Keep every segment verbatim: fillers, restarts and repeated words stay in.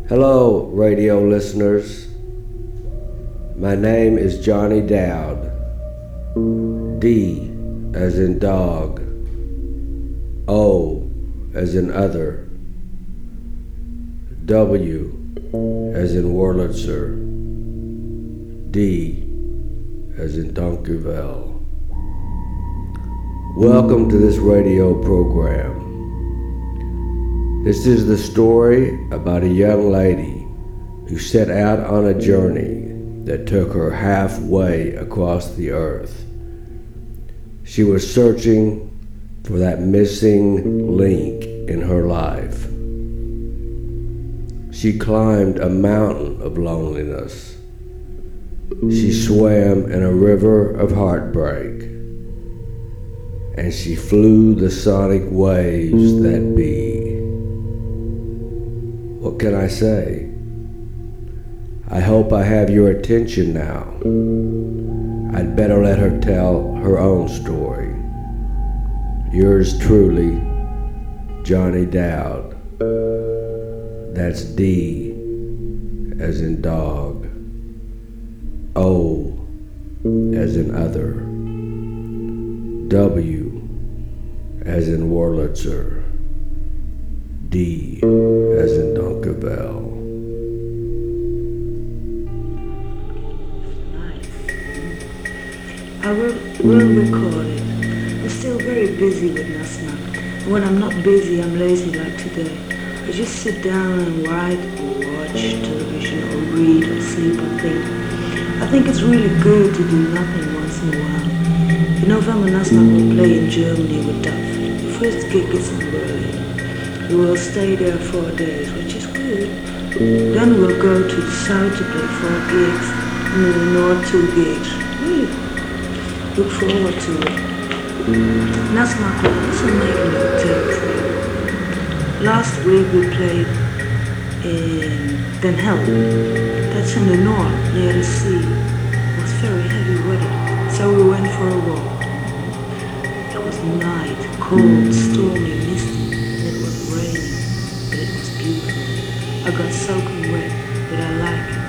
Hello, radio listeners. My name is Johnny Dowd. D as in dog. O as in other. W as in Wurlitzer. D as in Donkeyville. Welcome to this radio program. This is the story about a young lady who set out on a journey that took her halfway across the earth. She was searching for that missing link in her life. She climbed a mountain of loneliness. She swam in a river of heartbreak. And she flew the sonic waves that be. What can I say? I hope I have your attention now. I'd better let her tell her own story. Yours truly, Johnny Dowd. That's D as in dog. O as in other. W as in Wurlitzer. D as in Donkeyville. I will, will record it. I'm still very busy with Nusnak. When I'm not busy, I'm lazy like today. I just sit down and write or watch television or read or sleep or think. I think it's really good to do nothing once in a while. In November, Nusnak will play in Germany with Duff. The first gig is in Berlin. We will stay there four days, which is good. Then we'll go to the south to play four gigs, and in the north two gigs. Really look forward to it. Nusnak will also make a new tape for you. Last week we played in Den Helder. That's in the north, near the sea. It was very heavy weather, so we went for a walk. It was night, cold, stormy, misty, and it was raining, but it was beautiful. I got soaking wet, but I like it.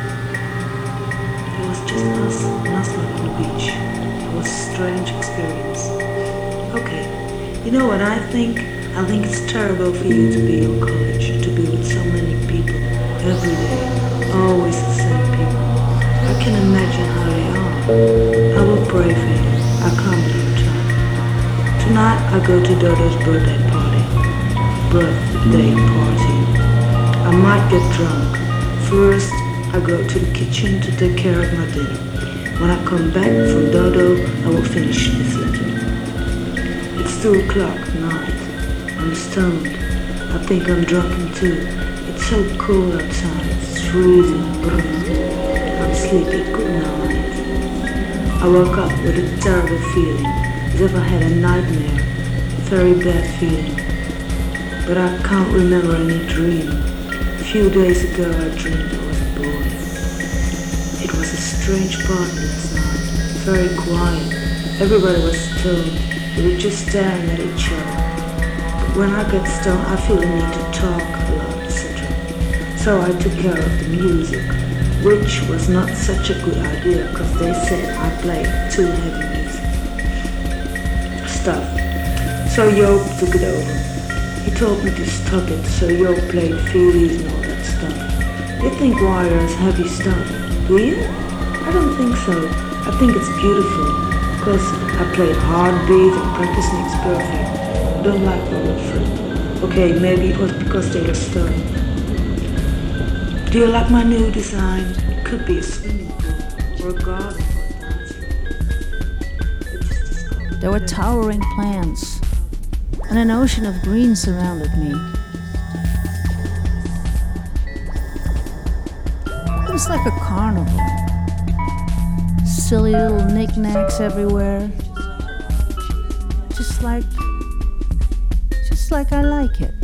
It was just us, Nusnak on the beach. It was a strange experience. Okay, you know what I think? I think it's terrible for you to be in college, to be with so many people, every day, always the same people. I can imagine how they are. I will pray for you. I can't believe time. Tonight I go to Dodo's birthday party. Birthday party. I might get drunk. First, I go to the kitchen to take care of my dinner. When I come back from Dodo, I will finish this letter. It's two o'clock night. I'm stoned. I think I'm drunken too. It's so cold outside. It's freezing. I'm sleepy. Good night. I woke up with a terrible feeling, as if I had a nightmare. A very bad feeling. But I can't remember any dream. A few days ago I dreamed I was a boy. It was a strange party last night. Very quiet. Everybody was stoned. We were just staring at each other. When I get stoned, I feel the need to talk a lot, et cetera. So I took care of the music, which was not such a good idea because they said I played too heavy music stuff. So Joop took it over. He told me to stop it, so Joop played Feelies and all that stuff. You think Wire is heavy stuff, do you? I don't think so. I think it's beautiful because I played hard beats and practice makes perfect. Don't like Robert. Okay, maybe it was because they were stoned. Do you like my new design? It could be a swimming pool or a garden for a dance floor. There were towering plants, and an ocean of green surrounded me. It was like a carnival. Silly little knickknacks everywhere. Just like like I like it.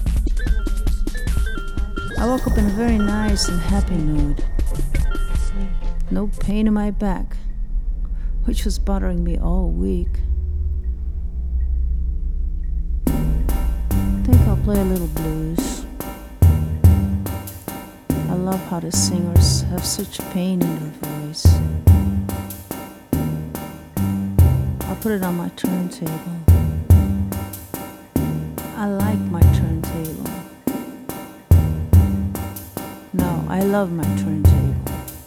I woke up in a very nice and happy mood. No pain in my back, which was bothering me all week. I think I'll play a little blues. love how the singers have such pain in their voice. I'll put it on my turntable. I like my turntable. No, I love my turntable.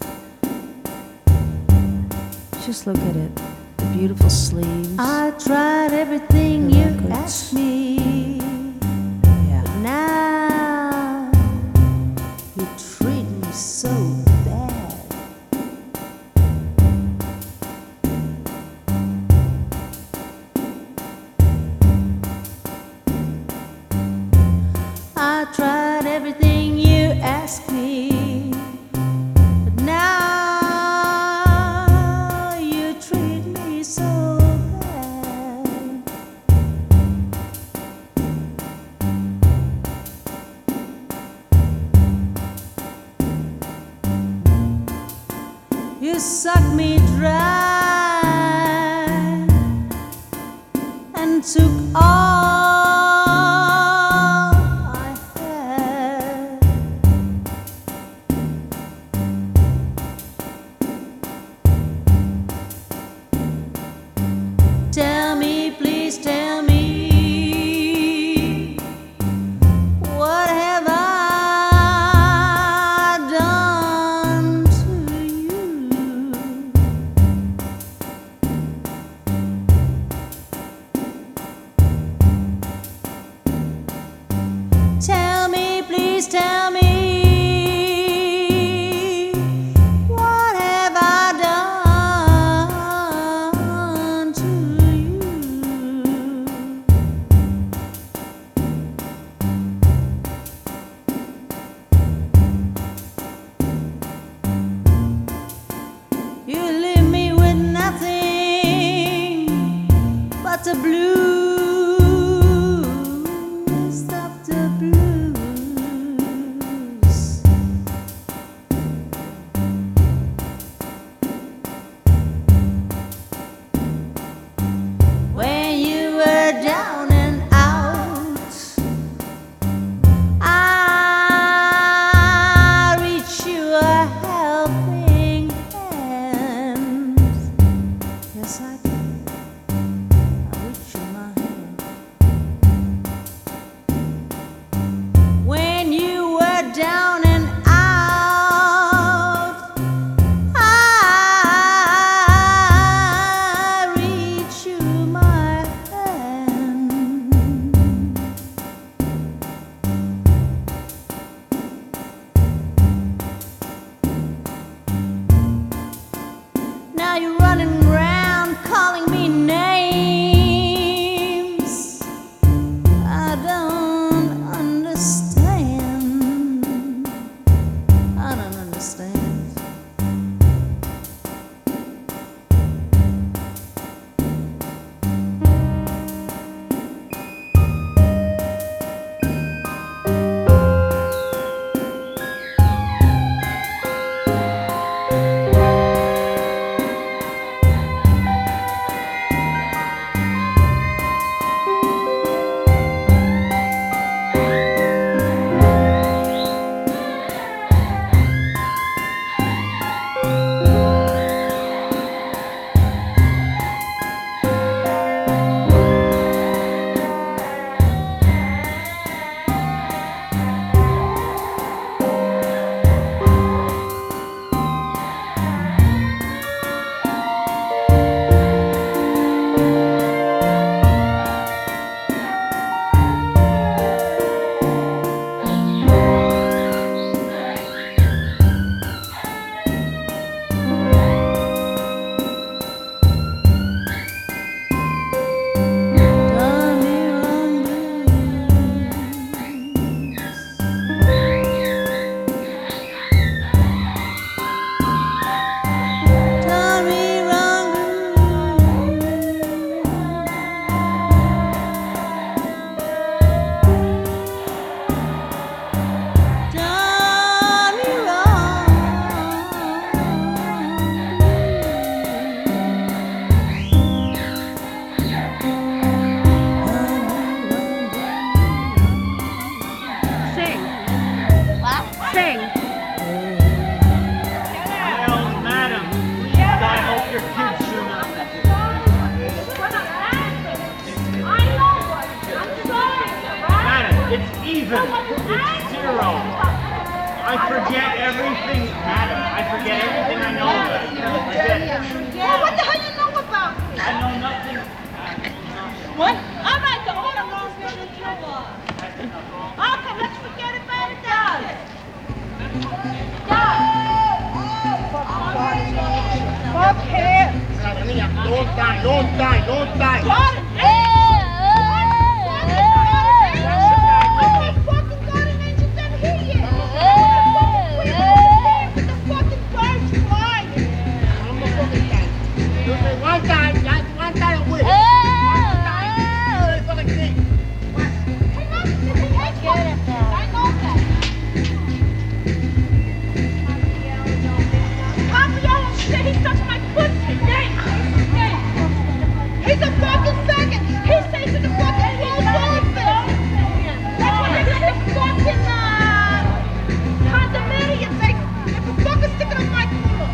Just look at it. The beautiful sleeves. I tried everything The you records. asked me. Yeah. Now you treat me so bad. I tried everything you asked me, but now you treat me so bad. You suck me dry and took all I had. Tell me, please tell me, what have I done to you? Tell me, please tell me, what have I done to you? You leave me with nothing but the blues of the blues. When you were down and out, I reach you a helping hand. Yes, I did. I reach you my hand. even. Zero. I forget everything, madam. I forget everything I know about it. I forget it. Well, what the hell you know about me? I know nothing. What? I'm not the owner of Rosefield and Gilmore. Okay, let's forget about it then. Fuck him. Don't die, don't die, don't die. What? I'm not fucking guarding angels down here yet. With the fucking birds flying. I'm a fucking guy. You say one time, that's one time a week. He's touching my pussy. He's a fucking faggot. He stays in the fucking closed office. That's when they get the fucking uh, condominium. They if a fucker sticking on my floor.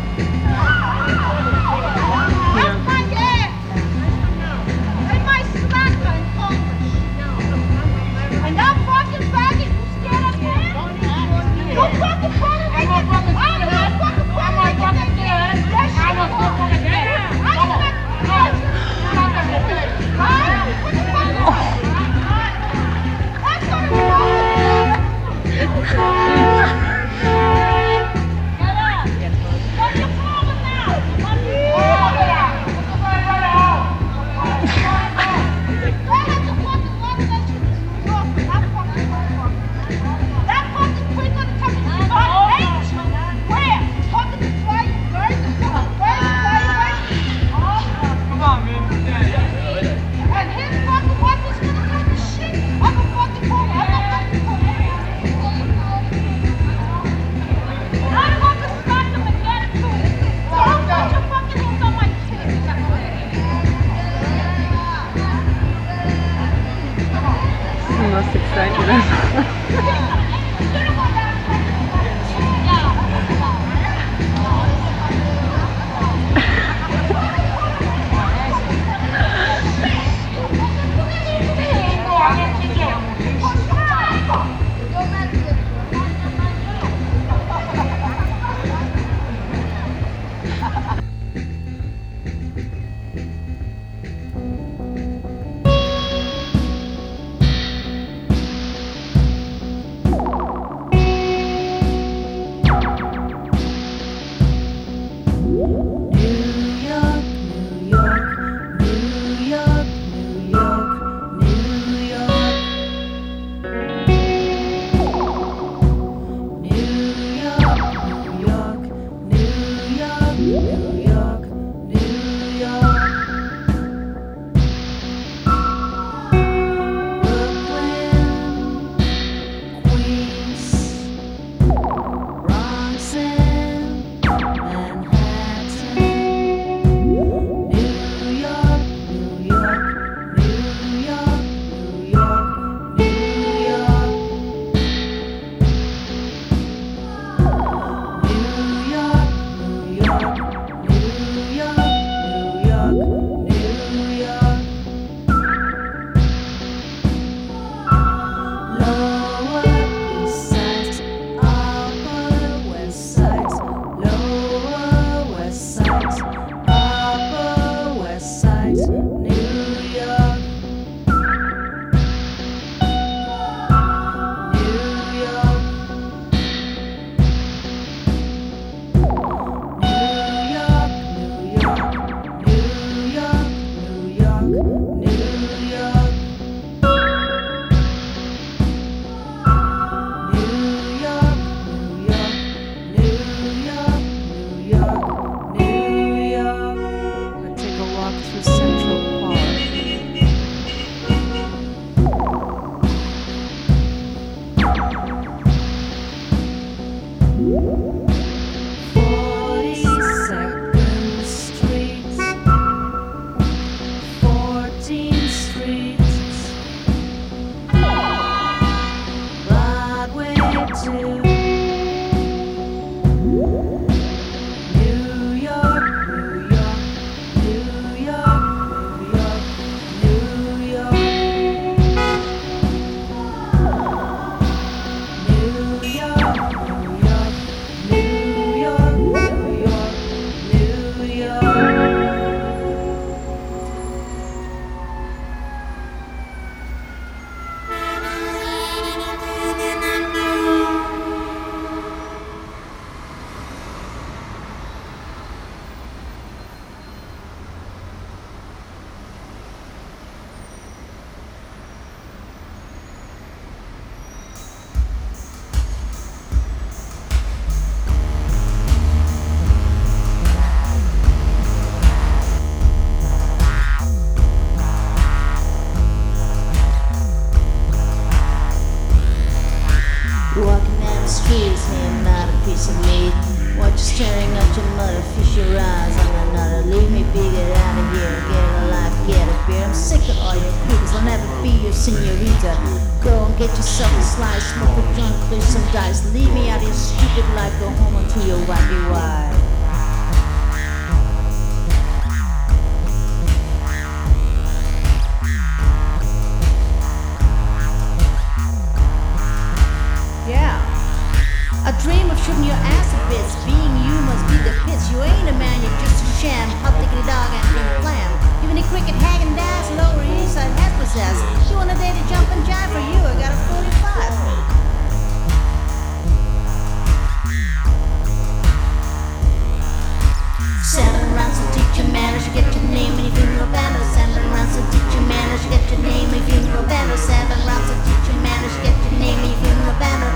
That's my ass. They might smack her in Congress. And that fucking faggot, you scared of him? You fucking fucking I'm not fucking scared. I'm not fucking I'm not fucking scared. I'm not fucking scared. I'm not most excited ever. squeeze me another piece of meat. What you staring at your mother, fish your eyes on another. Leave me be, get out of here, get a life, get a beer. I'm sick of all your creepers, I'll never be your senorita. Go and get yourself a slice, smoke a joint, play some dice. Leave me out of your stupid life, go home and to your wacky wife. Yeah, I dream of shooting your ass a bits. Being you must be the pits. You ain't a man, you're just a sham. Hot diggity dog and big clam. Even the cricket hagging dash, lower east side has possessed. You want a day to jump and jive for you? I got a forty-five. Seven rounds to teach you manners, you get your name and you funeral banner. Seven rounds to teach you manners, you get your name and you funeral banner. Seven rounds to teach you manners, you get your name and you funeral banner.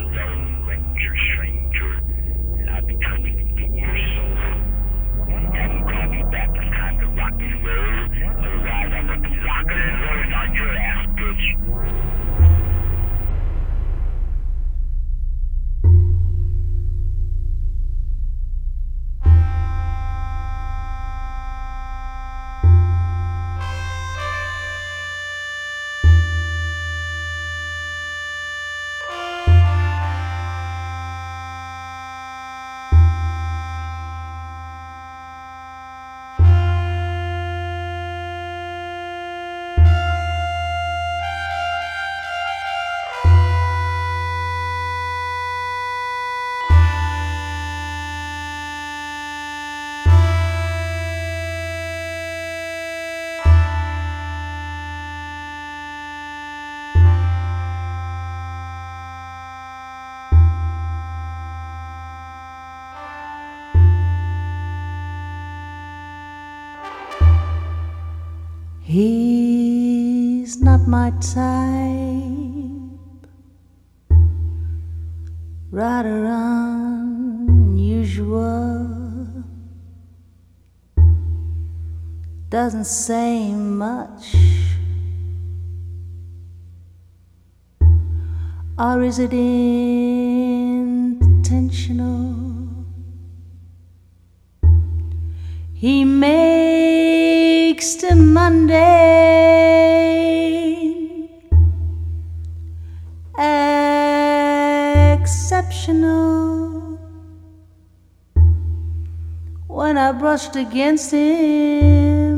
Stranger, and I'll be coming to get your soul. And He's not my type, rather unusual. Doesn't say much. Or is it intentional? He makes the mundane exceptional. When I brushed against him,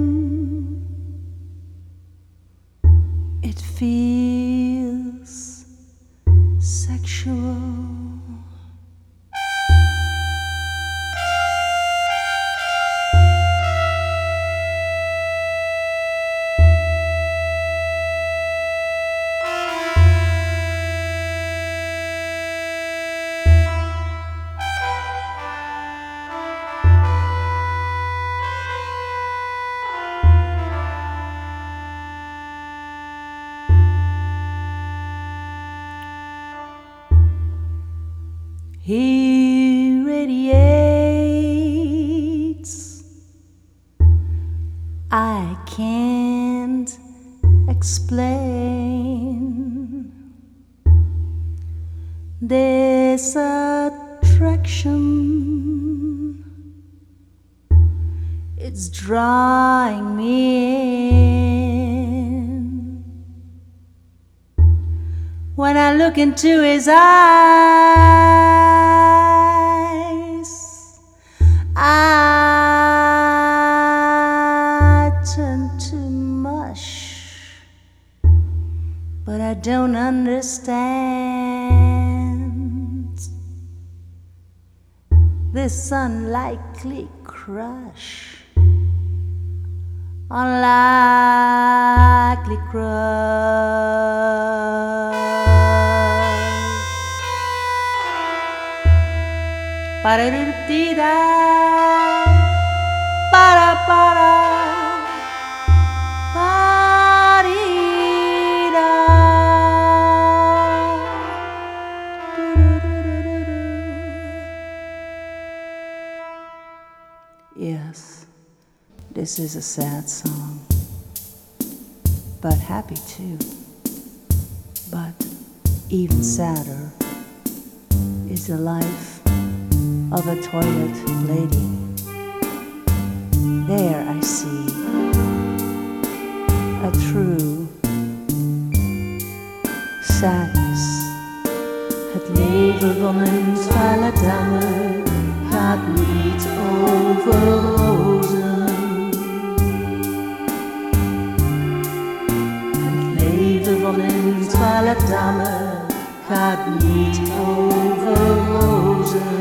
it feels sexual. He radiates. I can't explain this attraction. It's drawing me in. When I look into his eyes, I turn to mush, but I don't understand this unlikely crush. Unlikely crush. Para-da-da-da, para-para, pa-dee-da, do-do-do-do-do-do. Yes, this is a sad song, but happy too. But even sadder is the life of a toilet lady. There I see a true sadness. Het leven van een zware dame gaat niet over rozen. Het leven van een zware dame gaat niet over rozen.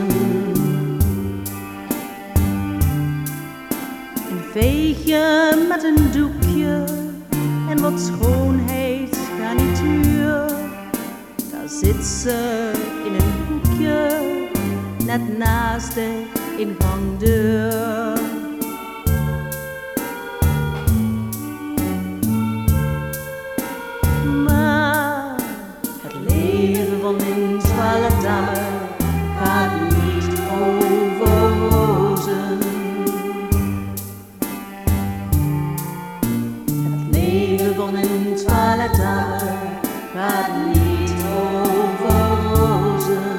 Veeg je met een doekje en wat schoonheid garnituur. Daar zit ze in een hoekje, net naast de ingangdeur. Maar het leven van een zware dame gaat niet over rozen. Van een zware dame gaat niet over rozen.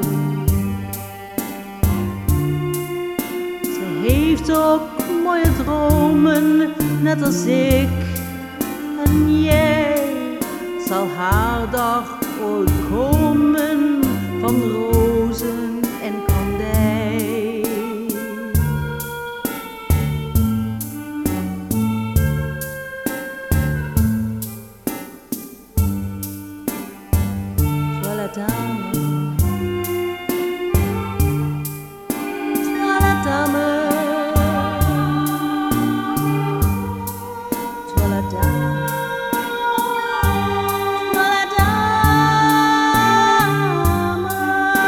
Ze heeft ook mooie dromen, net als ik. En jij, zal haar dag ooit komen van rozen en kandij. Dame,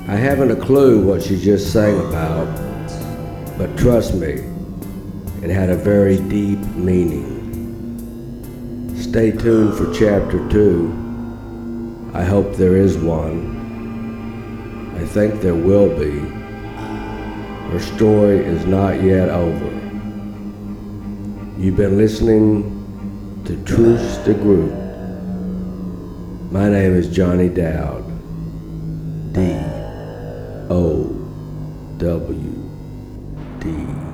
I haven't a clue what she just sang about, but trust me, it had a very deep meaning. Stay tuned for chapter two. I hope there is one. I think there will be. Her story is not yet over. You've been listening to Truce the Group. My name is Johnny Dowd. D O W D